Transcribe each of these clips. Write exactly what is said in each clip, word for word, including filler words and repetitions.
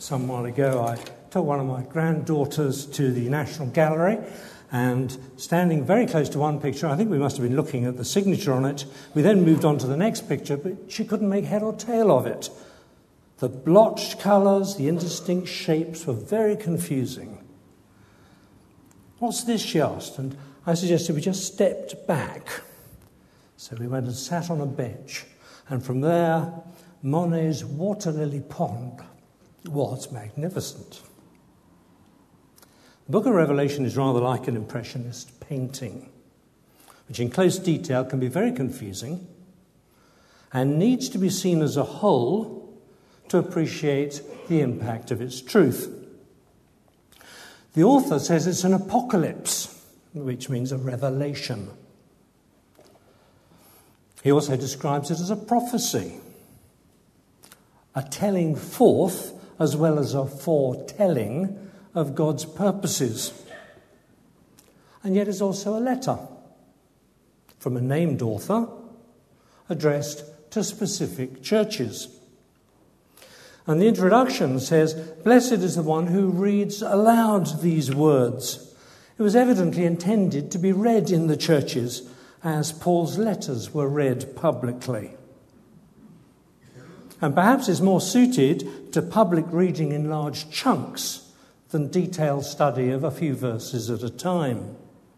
some while ago, I took one of my granddaughters to the National Gallery, and standing very close to one picture, I think we must have been looking at the signature on it, we then moved on to the next picture, but she couldn't make head or tail of it. The blotched colours, the indistinct shapes were very confusing. "What's this?" she asked, and I suggested we just stepped back. So we went and sat on a bench, and from there, Monet's Water Lily Pond was magnificent. The book of Revelation is rather like an impressionist painting, which in close detail can be very confusing and needs to be seen as a whole to appreciate the impact of its truth. The author says it's an apocalypse, which means a revelation. He also describes it as a prophecy, a telling forth as well as a foretelling of God's purposes. And yet it's also a letter from a named author addressed to specific churches. And the introduction says, "Blessed is the one who reads aloud these words." It was evidently intended to be read in the churches as Paul's letters were read publicly. And perhaps is more suited to public reading in large chunks than detailed study of a few verses at a time.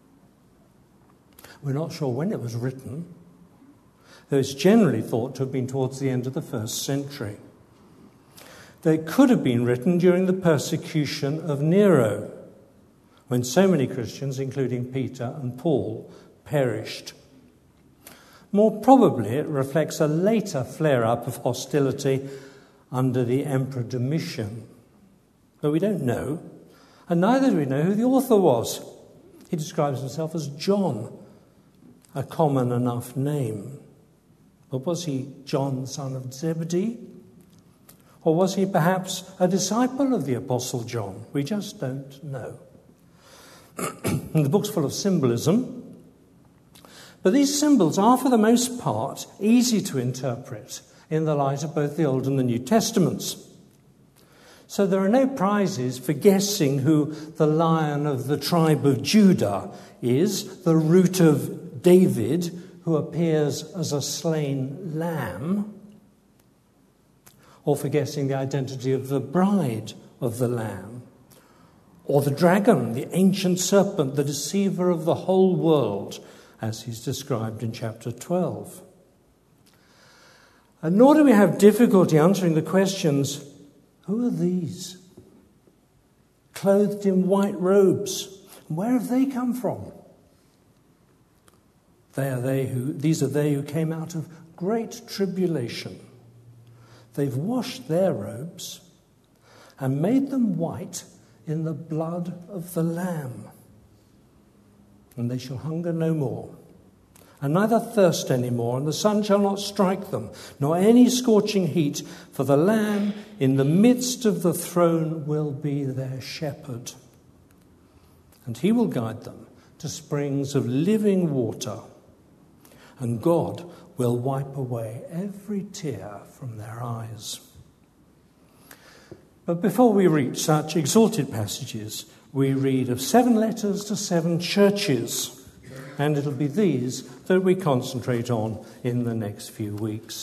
We're not sure when it was written, though it's generally thought to have been towards the end of the first century. They could have been written during the persecution of Nero, when so many Christians, including Peter and Paul, perished. More probably, it reflects a later flare-up of hostility under the Emperor Domitian. But we don't know, and neither do we know who the author was. He describes himself as John, a common enough name. But was he John, son of Zebedee? Or was he perhaps a disciple of the Apostle John? We just don't know. And the book's full of symbolism. But these symbols are, for the most part, easy to interpret in the light of both the Old and the New Testaments. So there are no prizes for guessing who the Lion of the tribe of Judah is, the root of David, who appears as a slain lamb, or for guessing the identity of the bride of the Lamb, or the dragon, the ancient serpent, the deceiver of the whole world, as he's described in chapter twelve. And nor do we have difficulty answering the questions, who are these? Clothed in white robes, where have they come from? They are they who, these are they who came out of great tribulation. They've washed their robes and made them white in the blood of the Lamb. And they shall hunger no more, and neither thirst any more, and the sun shall not strike them, nor any scorching heat, for the Lamb in the midst of the throne will be their shepherd. And he will guide them to springs of living water, and God will wipe away every tear from their eyes. But before we reach such exalted passages, we read of seven letters to seven churches, and it'll be these that we concentrate on in the next few weeks.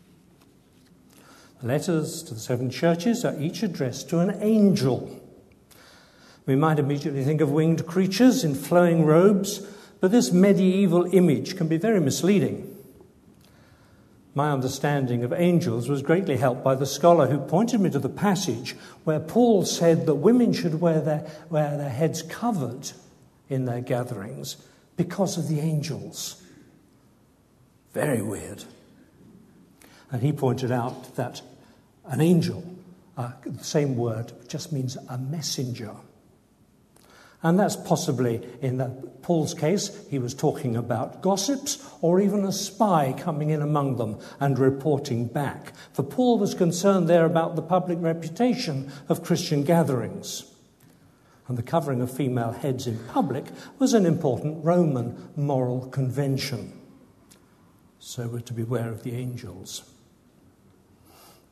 The letters to the seven churches are each addressed to an angel. We might immediately think of winged creatures in flowing robes, but this medieval image can be very misleading. My understanding of angels was greatly helped by the scholar who pointed me to the passage where Paul said that women should wear their, wear their heads covered in their gatherings because of the angels. Very weird. And he pointed out that an angel, uh, the same word, just means a messenger. And that's possibly, in that Paul's case, he was talking about gossips or even a spy coming in among them and reporting back. For Paul was concerned there about the public reputation of Christian gatherings. And the covering of female heads in public was an important Roman moral convention. So we're to beware of the angels.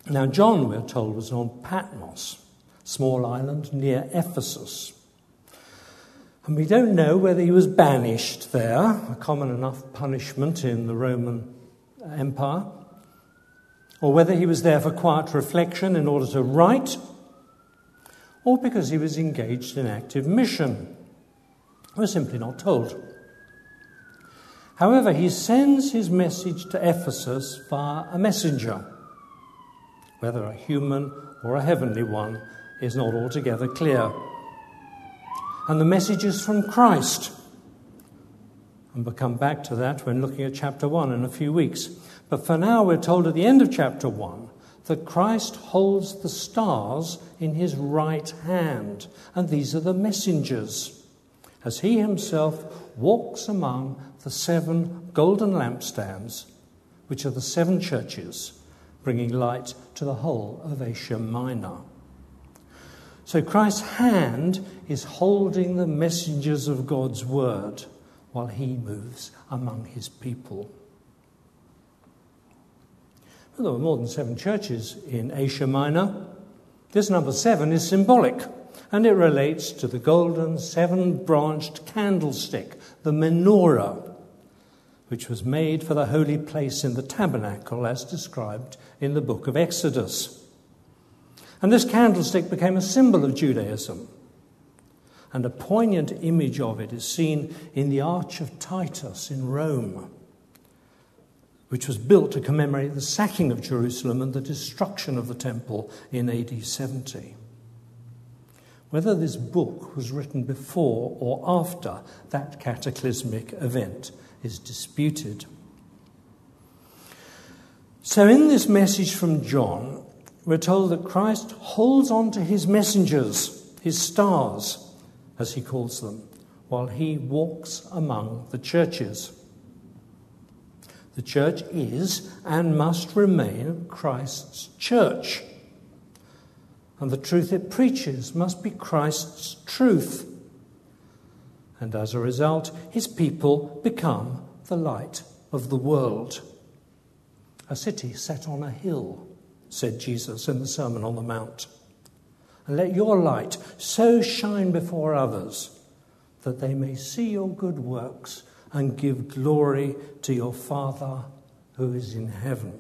Now, John, we're told, was on Patmos, a small island near Ephesus. And we don't know whether he was banished there, a common enough punishment in the Roman Empire, or whether he was there for quiet reflection in order to write, or because he was engaged in active mission. We're simply not told. However, he sends his message to Ephesus via a messenger. Whether a human or a heavenly one is not altogether clear. And the message is from Christ. And we'll come back to that when looking at chapter one in a few weeks. But for now, we're told at the end of chapter one that Christ holds the stars in his right hand. And these are the messengers, as he himself walks among the seven golden lampstands, which are the seven churches, bringing light to the whole of Asia Minor. So Christ's hand is holding the messengers of God's word while he moves among his people. Well, there were more than seven churches in Asia Minor. This number seven is symbolic, and it relates to the golden seven-branched candlestick, the menorah, which was made for the holy place in the tabernacle as described in the book of Exodus. And this candlestick became a symbol of Judaism. And a poignant image of it is seen in the Arch of Titus in Rome, which was built to commemorate the sacking of Jerusalem and the destruction of the temple in A D seventy. Whether this book was written before or after that cataclysmic event is disputed. So in this message from John, we're told that Christ holds on to his messengers, his stars, as he calls them, while he walks among the churches. The church is and must remain Christ's church. And the truth it preaches must be Christ's truth. And as a result, his people become the light of the world. A city set on a hill, said Jesus in the Sermon on the Mount. And let your light so shine before others that they may see your good works and give glory to your Father who is in heaven.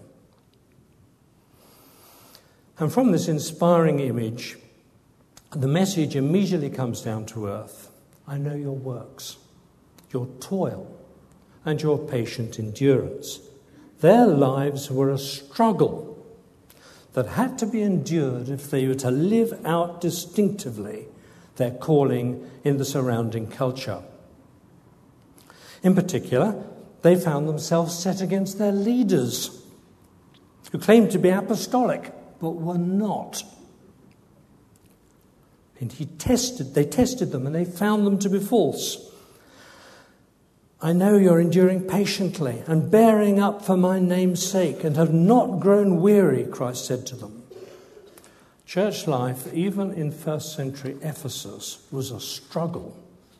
And from this inspiring image, the message immediately comes down to earth. I know your works, your toil, and your patient endurance. Their lives were a struggle that had to be endured if they were to live out distinctively their calling in the surrounding culture. In particular, they found themselves set against their leaders, who claimed to be apostolic, but were not. And he tested, they tested them, and they found them to be false. I know you're enduring patiently and bearing up for my name's sake and have not grown weary, Christ said to them. Church life, even in first century Ephesus, was a struggle.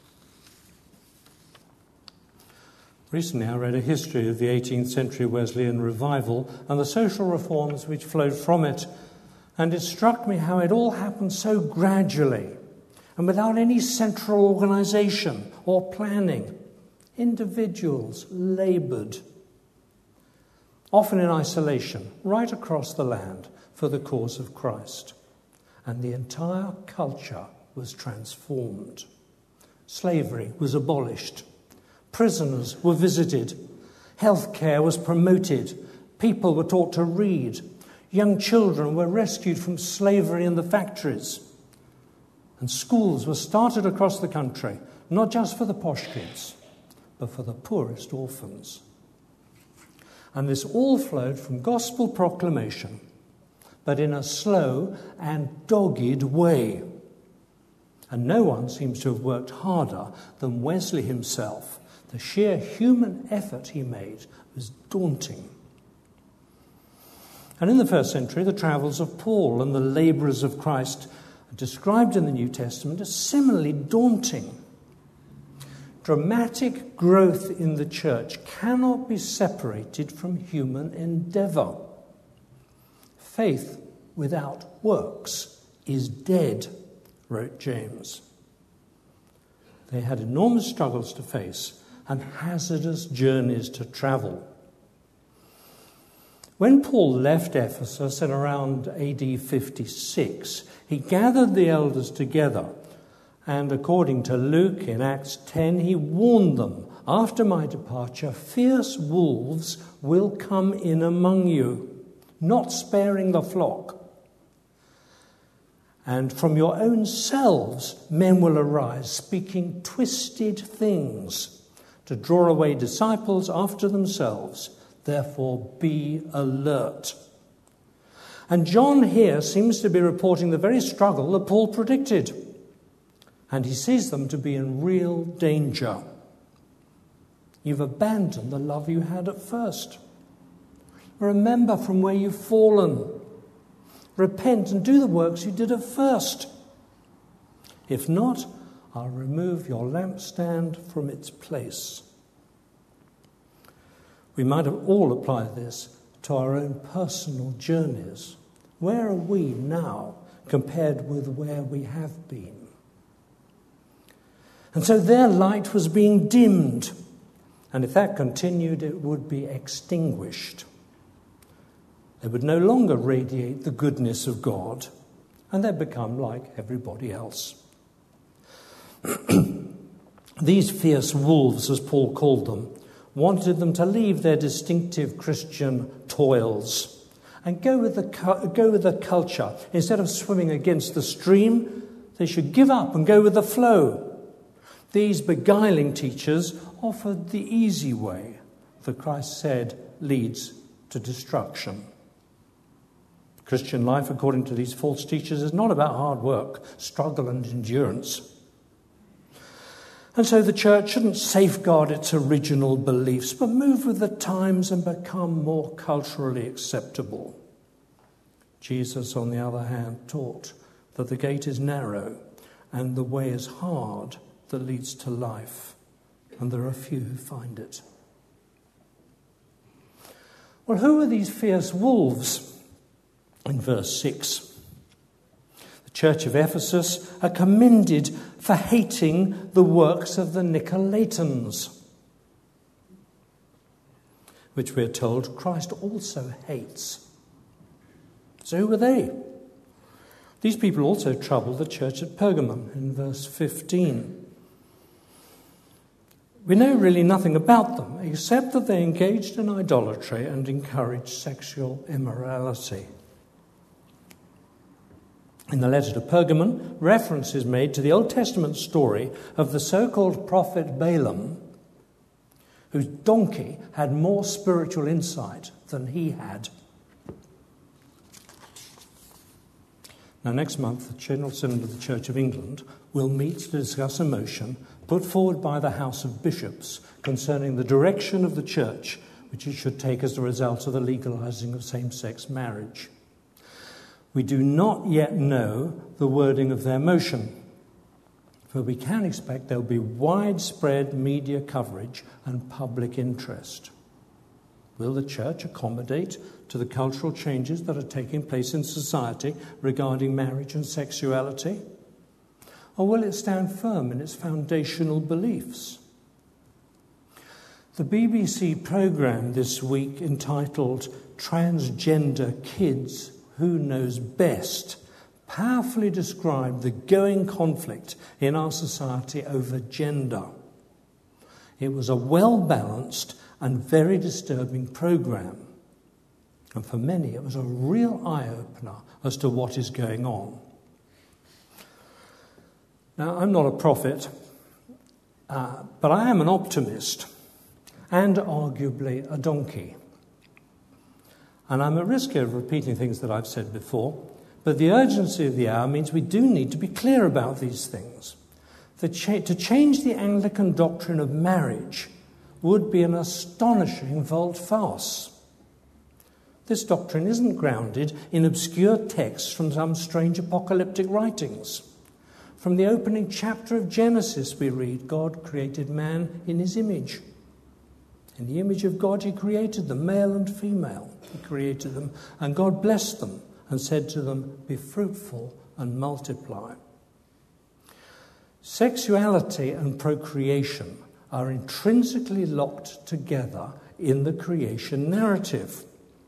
Recently I read a history of the eighteenth century Wesleyan revival and the social reforms which flowed from it, and it struck me how it all happened so gradually and without any central organisation or planning. Individuals laboured, often in isolation, right across the land for the cause of Christ. And the entire culture was transformed. Slavery was abolished. Prisoners were visited. Healthcare was promoted. People were taught to read. Young children were rescued from slavery in the factories. And schools were started across the country, not just for the posh kids, but for the poorest orphans. And this all flowed from gospel proclamation, but in a slow and dogged way. And no one seems to have worked harder than Wesley himself. The sheer human effort he made was daunting. And in the first century, the travels of Paul and the labourers of Christ are described in the New Testament as similarly daunting. Dramatic growth in the church cannot be separated from human endeavour. Faith without works is dead, wrote James. They had enormous struggles to face and hazardous journeys to travel. When Paul left Ephesus in around A D fifty-six, he gathered the elders together, and according to Luke in Acts ten, he warned them, "After my departure, fierce wolves will come in among you, not sparing the flock. And from your own selves men will arise, speaking twisted things, to draw away disciples after themselves. Therefore be alert." And John here seems to be reporting the very struggle that Paul predicted. And he sees them to be in real danger. You've abandoned the love you had at first. Remember from where you've fallen. Repent and do the works you did at first. If not, I'll remove your lampstand from its place. We might have all applied this to our own personal journeys. Where are we now compared with where we have been? And so their light was being dimmed, and if that continued, it would be extinguished. They would no longer radiate the goodness of God, and they'd become like everybody else. These fierce wolves, as Paul called them, wanted them to leave their distinctive Christian toils and go with the go with the culture. Instead of swimming against the stream, they should give up and go with the flow. These beguiling teachers offered the easy way that Christ said leads to destruction. Christian life, according to these false teachers, is not about hard work, struggle and endurance. And so the church shouldn't safeguard its original beliefs, but move with the times and become more culturally acceptable. Jesus, on the other hand, taught that the gate is narrow and the way is hard that leads to life, and there are few who find it. Well, who are these fierce wolves? In verse six, the church of Ephesus are commended for hating the works of the Nicolaitans, which we're told Christ also hates. So who were they? These people also troubled the church at Pergamum in verse fifteen. We know really nothing about them, except that they engaged in idolatry and encouraged sexual immorality. In the letter to Pergamon, reference is made to the Old Testament story of the so-called prophet Balaam, whose donkey had more spiritual insight than he had. Now, next month, the General Synod of the Church of England will meet to discuss a motion put forward by the House of Bishops concerning the direction of the Church which it should take as a result of the legalising of same-sex marriage. We do not yet know the wording of their motion, but we can expect there will be widespread media coverage and public interest. Will the Church accommodate to the cultural changes that are taking place in society regarding marriage and sexuality? Or will it stand firm in its foundational beliefs? The B B C programme this week entitled Transgender Kids, Who Knows Best, powerfully described the going conflict in our society over gender. It was a well-balanced and very disturbing programme. And for many, it was a real eye-opener as to what is going on. Now, I'm not a prophet, uh, but I am an optimist and arguably a donkey. And I'm at risk of repeating things that I've said before, but the urgency of the hour means we do need to be clear about these things. The cha- to change the Anglican doctrine of marriage would be an astonishing volte-face. This doctrine isn't grounded in obscure texts from some strange apocalyptic writings. From the opening chapter of Genesis we read, God created man in his image. In the image of God he created them, male and female. He created them, and God blessed them and said to them, "Be fruitful and multiply." Sexuality and procreation are intrinsically locked together in the creation narrative.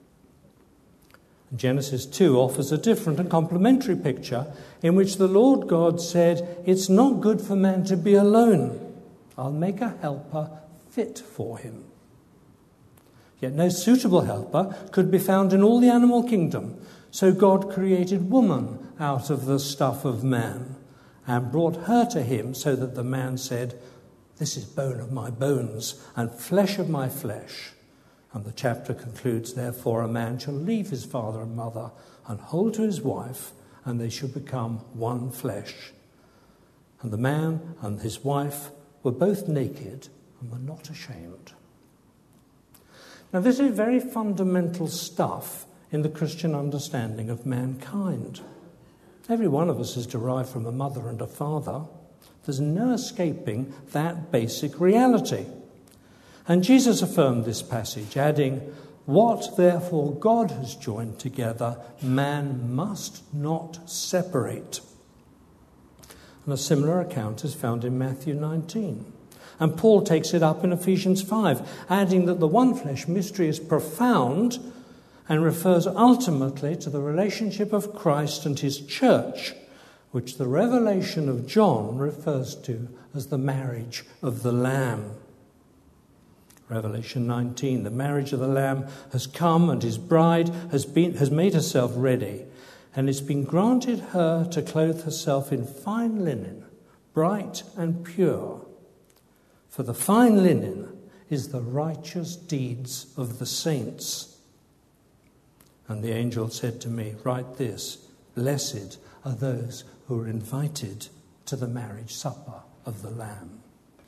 Genesis two offers a different and complementary picture in which the Lord God said, "It's not good for man to be alone. I'll make a helper fit for him." Yet no suitable helper could be found in all the animal kingdom, so God created woman out of the stuff of man and brought her to him, so that the man said, "This is bone of my bones and flesh of my flesh." And the chapter concludes, "Therefore a man shall leave his father and mother and hold to his wife, and they shall become one flesh." And the man and his wife were both naked and were not ashamed. Now, this is very fundamental stuff in the Christian understanding of mankind. Every one of us is derived from a mother and a father. There's no escaping that basic reality. And Jesus affirmed this passage, adding, "What therefore God has joined together, man must not separate." And a similar account is found in Matthew nineteen. And Paul takes it up in Ephesians five, adding that the one flesh mystery is profound and refers ultimately to the relationship of Christ and his church, which the revelation of John refers to as the marriage of the Lamb. Revelation nineteen, the marriage of the Lamb has come, and his bride has been has made herself ready, and it's been granted her to clothe herself in fine linen, bright and pure. For the fine linen is the righteous deeds of the saints. And the angel said to me, "Write this, blessed are those who are invited to the marriage supper of the Lamb."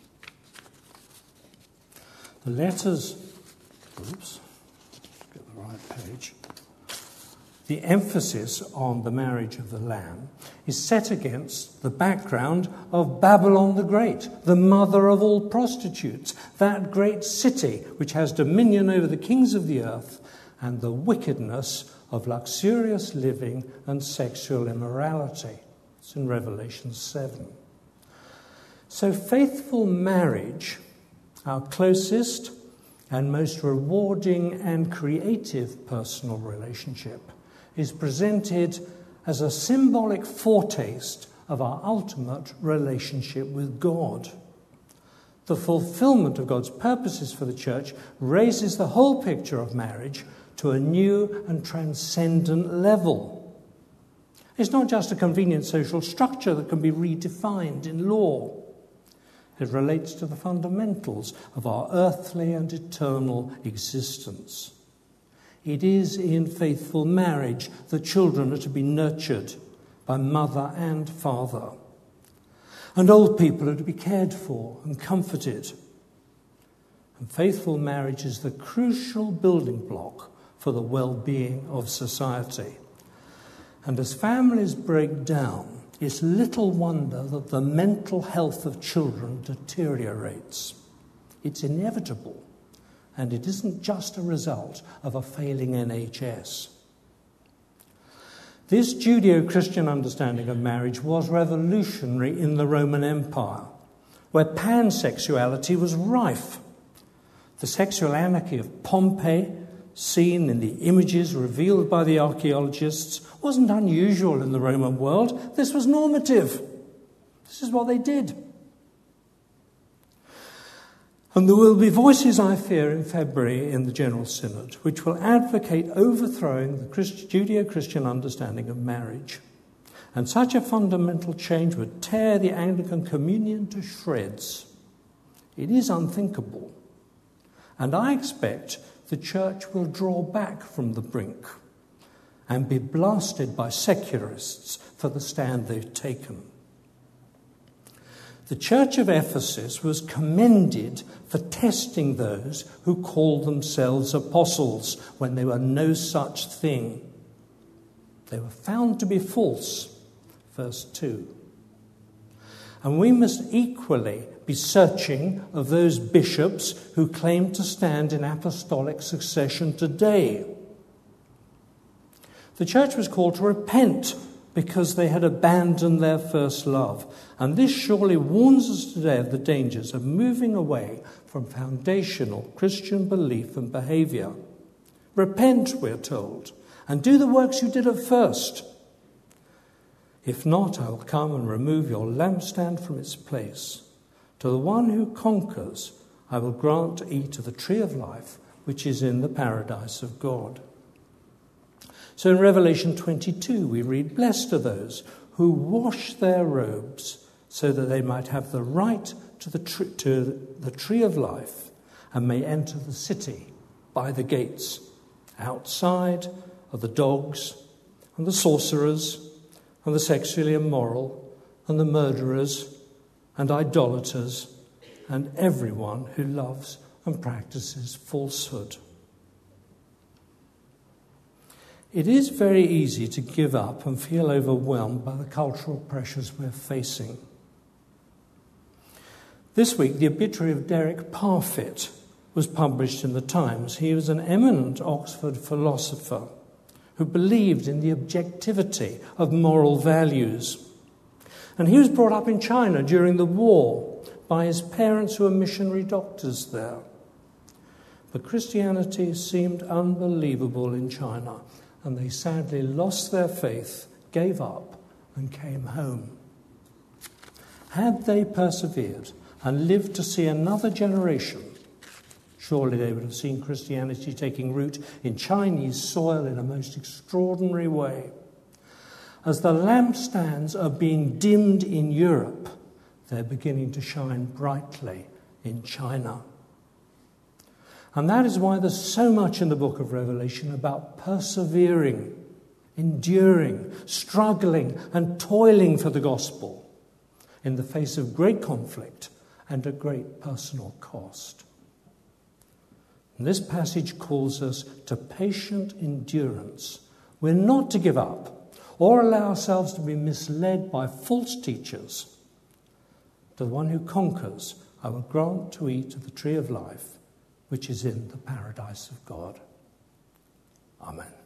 The letters, oops, get the right page. The emphasis on the marriage of the Lamb is set against the background of Babylon the Great, the mother of all prostitutes, that great city which has dominion over the kings of the earth, and the wickedness of luxurious living and sexual immorality. It's in Revelation seven. So faithful marriage, our closest and most rewarding and creative personal relationship, is presented as a symbolic foretaste of our ultimate relationship with God. The fulfillment of God's purposes for the church raises the whole picture of marriage to a new and transcendent level. It's not just a convenient social structure that can be redefined in law. It relates to the fundamentals of our earthly and eternal existence. It is in faithful marriage that children are to be nurtured by mother and father. And old people are to be cared for and comforted. And faithful marriage is the crucial building block for the well-being of society. And as families break down, it's little wonder that the mental health of children deteriorates. It's inevitable. And it isn't just a result of a failing N H S. This Judeo-Christian understanding of marriage was revolutionary in the Roman Empire, where pansexuality was rife. The sexual anarchy of Pompeii, seen in the images revealed by the archaeologists, wasn't unusual in the Roman world. This was normative. This is what they did. And there will be voices, I fear, in February in the General Synod, which will advocate overthrowing the Christ- Judeo-Christian understanding of marriage. And such a fundamental change would tear the Anglican Communion to shreds. It is unthinkable. And I expect the Church will draw back from the brink and be blasted by secularists for the stand they've taken. The Church of Ephesus was commended for testing those who called themselves apostles when they were no such thing. They were found to be false, verse two. And we must equally be searching of those bishops who claim to stand in apostolic succession today. The church was called to repent because they had abandoned their first love. And this surely warns us today of the dangers of moving away from foundational Christian belief and behaviour. Repent, we're told, and do the works you did at first. If not, I will come and remove your lampstand from its place. To the one who conquers, I will grant to eat of the tree of life, which is in the paradise of God. So in Revelation twenty-two, we read, "Blessed are those who wash their robes, so that they might have the right to the, tr- to the tree of life, and may enter the city by the gates. Outside are the dogs, and the sorcerers, and the sexually immoral, and the murderers, and idolaters, and everyone who loves and practices falsehood." It is very easy to give up and feel overwhelmed by the cultural pressures we're facing. This week, the obituary of Derek Parfit was published in the Times. He was an eminent Oxford philosopher who believed in the objectivity of moral values. And he was brought up in China during the war by his parents, who were missionary doctors there. But Christianity seemed unbelievable in China, and they sadly lost their faith, gave up, and came home. Had they persevered and lived to see another generation, surely they would have seen Christianity taking root in Chinese soil in a most extraordinary way. As the lampstands are being dimmed in Europe, they're beginning to shine brightly in China. And that is why there's so much in the book of Revelation about persevering, enduring, struggling, and toiling for the gospel in the face of great conflict and at great personal cost. And this passage calls us to patient endurance. We're not to give up or allow ourselves to be misled by false teachers. To the one who conquers, I will grant to eat of the tree of life, which is in the paradise of God. Amen.